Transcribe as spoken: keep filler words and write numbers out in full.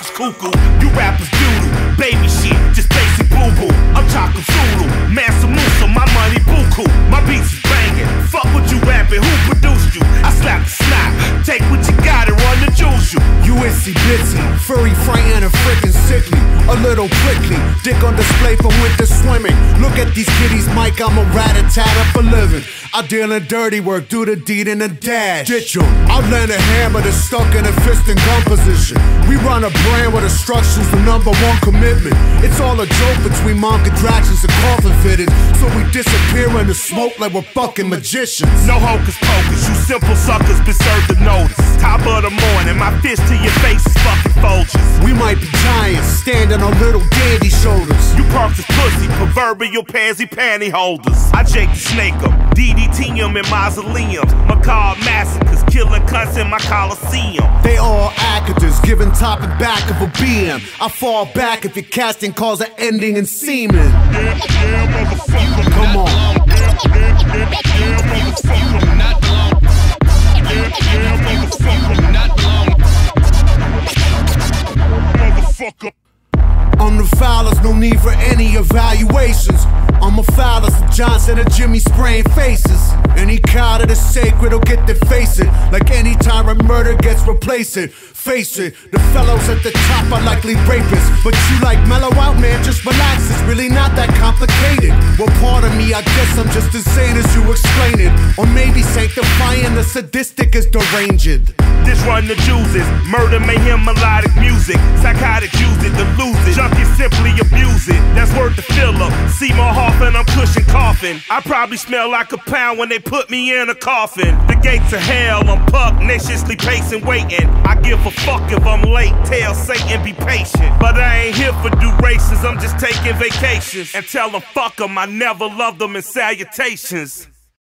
motherfuckers cuckoo. You rappers doodle, baby shit, just basic boo-boo. I'm talking Zulu, Mansa Musa, my money buku. My beats is banging, fuck what you rapping, who produced you? I slap the snot, take what you got and run the juice you. You itsy bitsy, furry, frightened and freaking sickly. A little prickly, dick on display for winter swimming. Look at these kiddies, Mike, I'm a rat-a-tat for living. I deal in dirty work, do the deed in a dash. Ditch 'em, I land a hammer that's stuck in a fist and gun position. We run a brand where destruction's the number one commitment. It's all a joke between mom contractions and coffin fitted. So we disappear in the smoke like we're fucking magicians. No hocus pocus, you simple suckers been served the notice. Top of the morning, my fist to your face is fucking Folgers. We might be giants, standing on little dandy shoulders. You parked as pussy, proverbial pansy panty holders. I Jake the Snake 'em, D D T 'em in mausoleums. Macabre massacres, killing cunts in my Coliseum. They all actors, giving top and back of a B M. I fall back if your casting calls are ending in semen. Yeah, yeah, motherfucker. Come on. Yeah, yeah, yeah, motherfucker. Not long. Yeah, yeah, motherfucker. Not long. Motherfucker. I'm the foulest, no need for any evaluations. I'm a foulest, Johnson and Jimmy spraying faces. Any cow that is sacred will get to face it. Like any time a murder gets replaced it. Face it, the fellows at the top are likely rapists. But you like mellow out, man, just relax. It's really not that complicated. Well, part of me, I guess I'm just insane as you explain it. Or maybe sanctifying the sadistic is deranged. This run the juices, murder, mayhem, melodic music. Psychotic use it to lose it. Junkies simply abuse it. That's worth the fill up. Seymour Hoffman, I'm cushion coughing. I probably smell like a pound when they put me in a coffin. The gates of hell, I'm pugnaciously pacing, waiting. I give a fuck if I'm late. Tell Satan be patient. But I ain't here for durations. I'm just taking vacations. And tell them fuck them, I never loved them in salutations.